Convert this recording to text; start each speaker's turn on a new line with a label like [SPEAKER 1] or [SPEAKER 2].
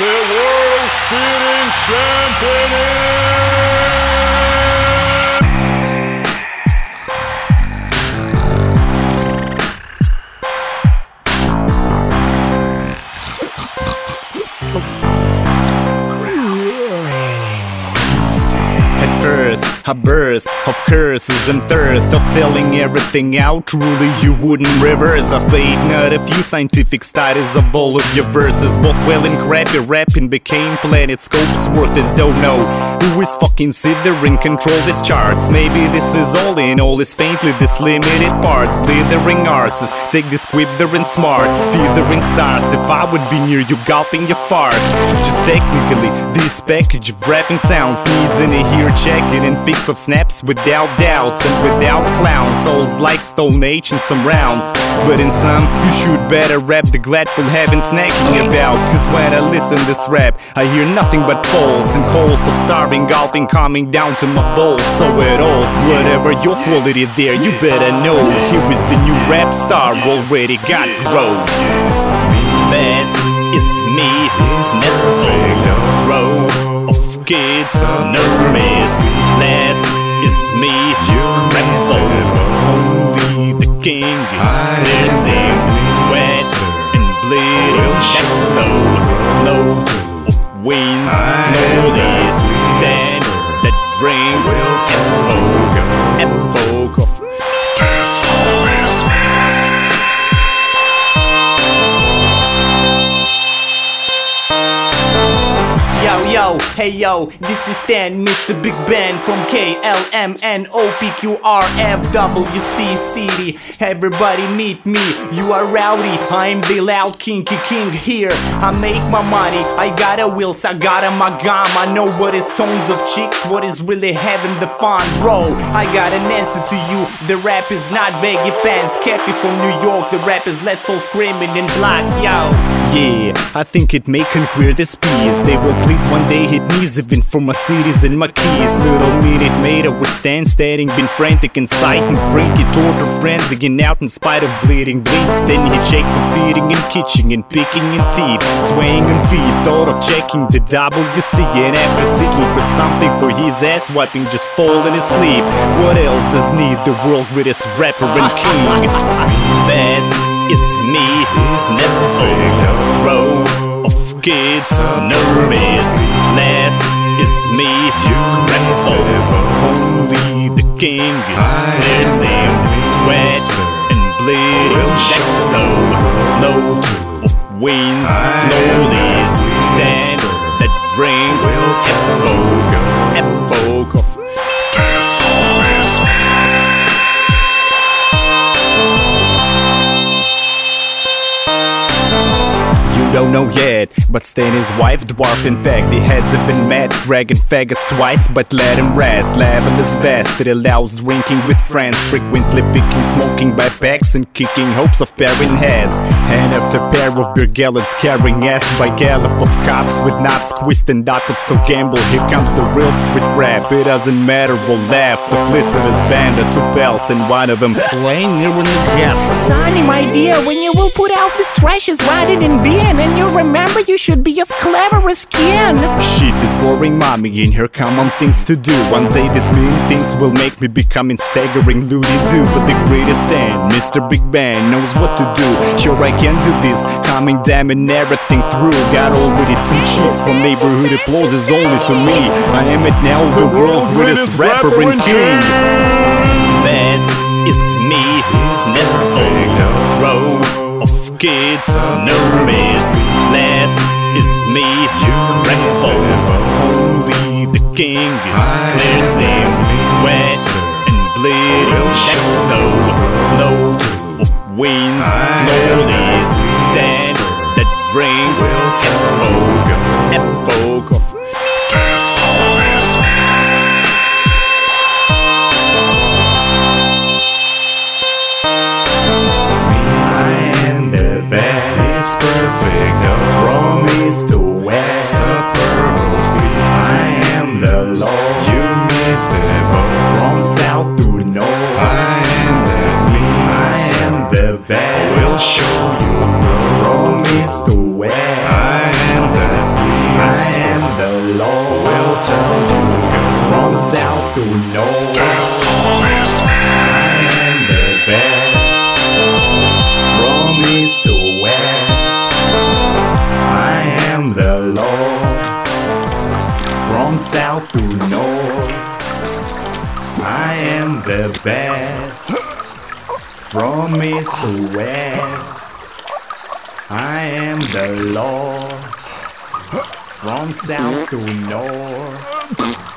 [SPEAKER 1] the world spinning champion.
[SPEAKER 2] A burst of curses and thirst of telling everything out. Truly you wouldn't reverse. I've paid not a few scientific studies of all of your verses. Both well and crappy rapping became planet scopes worth this. Don't know who is fucking sit there and control these charts. Maybe this is all in all is faintly this limited parts. Blithering arses, take this quip they're in smart. Feathering stars, if I would be near you gulping your farts. Just technically, this package of rapping sounds needs an ear checking and fix of snaps without doubts and without clowns. Souls like Stone Age and some rounds, but in some you should better rap the gladful heaven snacking about. Cause when I listen this rap I hear nothing but falls and calls of starving gulping coming down to my balls. So at all, whatever your quality there you better know, here is the new rap star already got growth. This is me, Snapple, throw of kids, nervous. That is me, Rapples. Only the king is cleansing sweat and bleeding. That's so float of winds, flawless stand that brings epoch of there's always me. Yo, hey yo, this is Stan, Mr. Big Ben from KLMNOPQRFWC City. Everybody meet me, you are rowdy, I'm the loud kinky king here. I make my money, I got a wheels, I got a magam. I know what is tones of chicks, what is really having the fun, bro. I got an answer to you, the rap is not baggy pants. Cappy from New York, the rap is let's all screaming in black, yo. Yeah, I think it may conquer this piece. They will please one day hit knees even for my cities and my keys. Little minute made up with standing, been frantic and sight and freaky, torture frenzy and out in spite of bleeding bleeds. Then he shake for feeding and kitching and picking in teeth, swaying on feet. Thought of checking the WC and after seeking for something for his ass wiping, just falling asleep. What else does need the world with his rapper and king? This is me, Snapple, throw of kids, nervous. That is me, Rapples. Only the king is cleansing sweat and bleeding. That's so float of winds, flawless stand that brings epoch of there's always me. Don't know yet, but Stan is wife, dwarf in fact. He hasn't been mad, dragging faggots twice, but let him rest. Level is best, it allows drinking with friends, frequently picking, smoking by packs and kicking hopes of pairing heads. And after pair of beer gallons carrying ass by gallop of cops with knots squeezed and dot of so gamble. Here comes the real street rap, it doesn't matter, we'll laugh. The Felicitous band are two pals and one of them playing near in the gas.
[SPEAKER 3] Sonny, my dear, when you will put out this trash is write it in bin. And you remember you should be as clever as Ken.
[SPEAKER 2] Shit is boring, mommy, and here come on things to do. One day these mean things will make me becoming staggering loody-doo. But the greatest Stan, Mr. Big Ben, knows what to do. Sure I can do this, calming down and everything through. Got already 2 cheeks from neighborhood applause is only to me. I am it now, the world greatest rapper and king. This is me, Snapple, throw of kids, nervous. That is me, Rapples. Only the king is cleansing sweat and bleeding. That's so float of winds, flawless stand that brings epoch of there's always me.
[SPEAKER 4] Perfect from east to west, suburb of me. I am the law. You missed the boat from south to north. I am the me. I am the best. We'll show you from east to west. I am the me. south to north. There's always me. I am the best. From east to west, I am the Lord. From south to north, I am the best. From east to west, I am the Lord. From south to north,